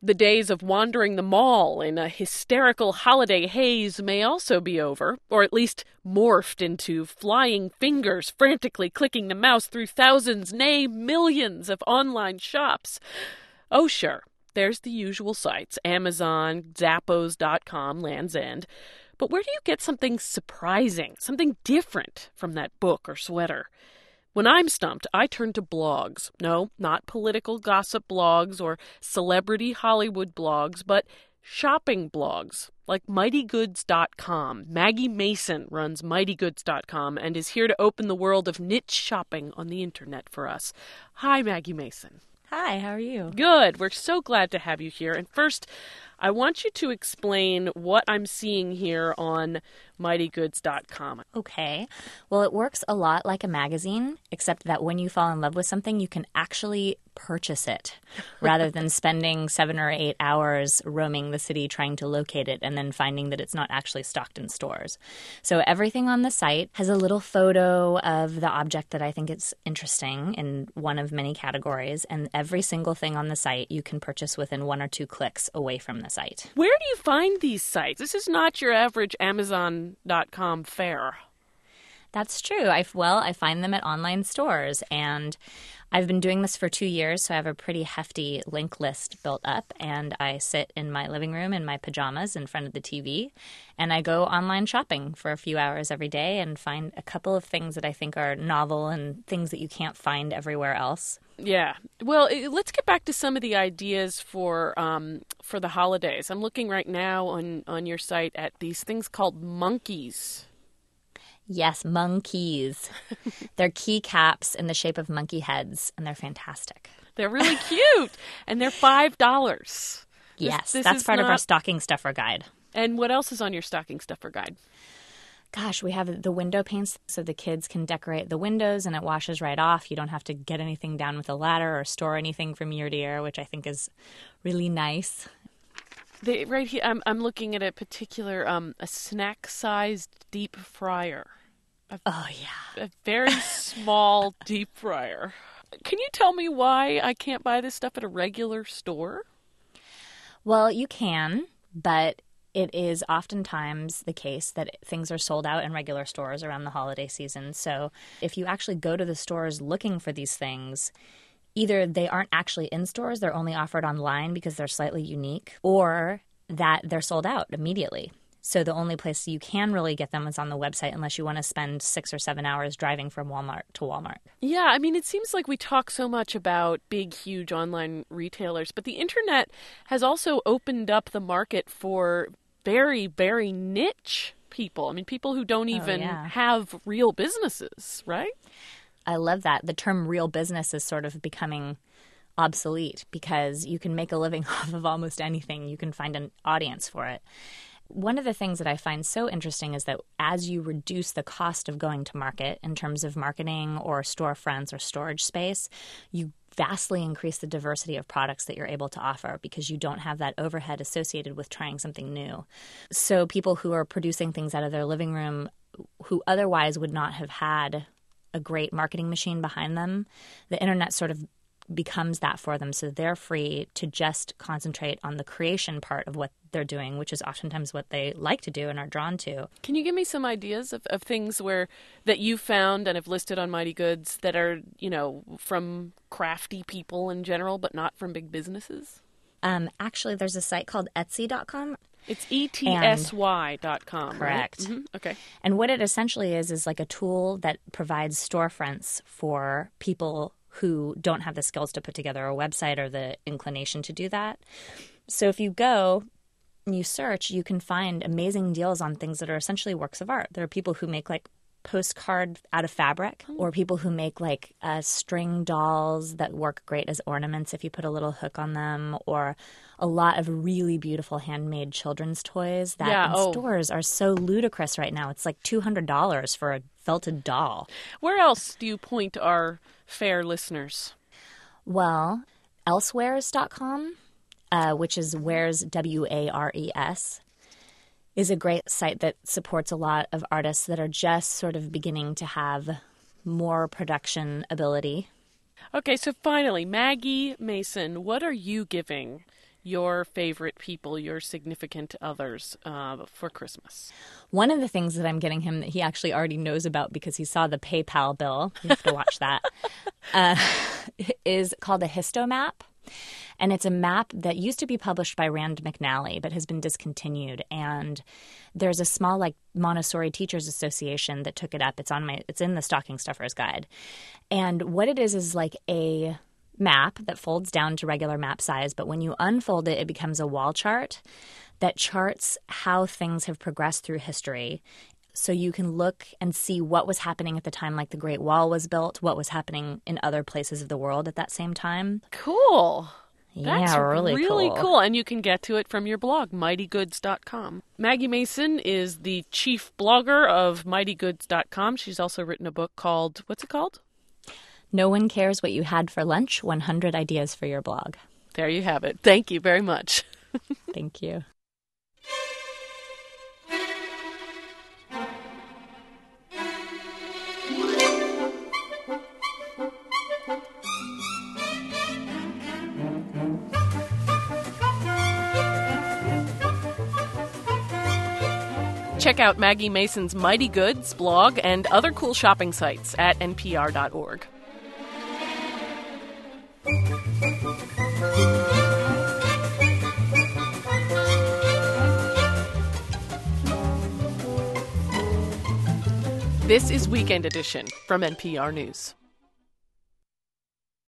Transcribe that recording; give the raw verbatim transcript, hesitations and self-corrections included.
The days of wandering the mall in a hysterical holiday haze may also be over, or at least morphed into flying fingers frantically clicking the mouse through thousands, nay, millions of online shops. Oh, sure, there's the usual sites, Amazon, Zappos dot com, Land's End. But where do you get something surprising, something different from that book or sweater? When I'm stumped, I turn to blogs. No, not political gossip blogs or celebrity Hollywood blogs, but shopping blogs like Mighty Goods dot com. Maggie Mason runs Mighty Goods dot com and is here to open the world of niche shopping on the internet for us. Hi, Maggie Mason. Hi, how are you? Good. We're so glad to have you here. And first, I want you to explain what I'm seeing here on Mighty Goods dot com. Okay. Well, it works a lot like a magazine, except that when you fall in love with something, you can actually purchase it rather than spending seven or eight hours roaming the city trying to locate it and then finding that it's not actually stocked in stores. So everything on the site has a little photo of the object that I think is interesting in one of many categories, and every single thing on the site you can purchase within one or two clicks away from the site. Where do you find these sites? This is not your average Amazon dot com fare. That's true. I, well, I find them at online stores, and I've been doing this for two years, so I have a pretty hefty link list built up, and I sit in my living room in my pajamas in front of the T V, and I go online shopping for a few hours every day and find a couple of things that I think are novel and things that you can't find everywhere else. Yeah. Well, let's get back to some of the ideas for um, for the holidays. I'm looking right now on, on your site at these things called monkeys. Yes, monkeys. They're keycaps in the shape of monkey heads, and they're fantastic. They're really cute, and they're five dollars. Yes, this, this that's part not... of our stocking stuffer guide. And what else is on your stocking stuffer guide? Gosh, we have the window paints so the kids can decorate the windows and it washes right off. You don't have to get anything down with a ladder or store anything from year to year, which I think is really nice. They, right here, I'm, I'm looking at a particular um, a snack-sized deep fryer. A, oh, yeah. A very small deep fryer. Can you tell me why I can't buy this stuff at a regular store? Well, you can, but it is oftentimes the case that things are sold out in regular stores around the holiday season. So if you actually go to the stores looking for these things, either they aren't actually in stores, they're only offered online because they're slightly unique, or that they're sold out immediately. So the only place you can really get them is on the website unless you want to spend six or seven hours driving from Walmart to Walmart. Yeah, I mean, it seems like we talk so much about big, huge online retailers, but the internet has also opened up the market for very, very niche people. I mean, people who don't even oh, yeah. have real businesses, right? I love that. The term real business is sort of becoming obsolete because you can make a living off of almost anything. You can find an audience for it. One of the things that I find so interesting is that as you reduce the cost of going to market in terms of marketing or storefronts or storage space, you vastly increase the diversity of products that you're able to offer because you don't have that overhead associated with trying something new. So people who are producing things out of their living room who otherwise would not have had a great marketing machine behind them, the internet sort of becomes that for them. So they're free to just concentrate on the creation part of what they're doing, which is oftentimes what they like to do and are drawn to. Can you give me some ideas of, of things where that you found and have listed on Mighty Goods that are, you know, from crafty people in general, but not from big businesses? Um, actually, there's a site called Etsy dot com. It's E T S Y dot com, correct. Right? Mm-hmm. Okay. And what it essentially is is like a tool that provides storefronts for people who don't have the skills to put together a website or the inclination to do that. So if you go and you search, you can find amazing deals on things that are essentially works of art. There are people who make like postcard out of fabric, or people who make like uh, string dolls that work great as ornaments if you put a little hook on them, or a lot of really beautiful handmade children's toys that yeah, in oh. stores are so ludicrous right now. It's like two hundred dollars for a felted doll. Where else do you point our fair listeners? Well, Elsewares dot com, uh, which is Wares, W A R E S, is a great site that supports a lot of artists that are just sort of beginning to have more production ability. Okay, so finally, Maggie Mason, what are you giving your favorite people, your significant others, uh, for Christmas? One of the things that I'm getting him that he actually already knows about because he saw the PayPal bill, you have to watch that, uh, is called a HistoMap. And it's a map that used to be published by Rand McNally but has been discontinued. And there's a small like Montessori Teachers Association that took it up. It's on my it's in the Stocking Stuffer's Guide. And what it is is like a map that folds down to regular map size, but when you unfold it, it becomes a wall chart that charts how things have progressed through history. So you can look and see what was happening at the time, like the Great Wall was built, what was happening in other places of the world at that same time. Cool. Yeah, That's really, really cool. cool. And you can get to it from your blog, mighty goods dot com. Maggie Mason is the chief blogger of mighty goods dot com. She's also written a book called, what's it called? No One Cares What You Had for Lunch, one hundred Ideas for Your Blog. There you have it. Thank you very much. Thank you. Check out Maggie Mason's Mighty Goods blog and other cool shopping sites at N P R dot org. This is Weekend Edition from N P R News.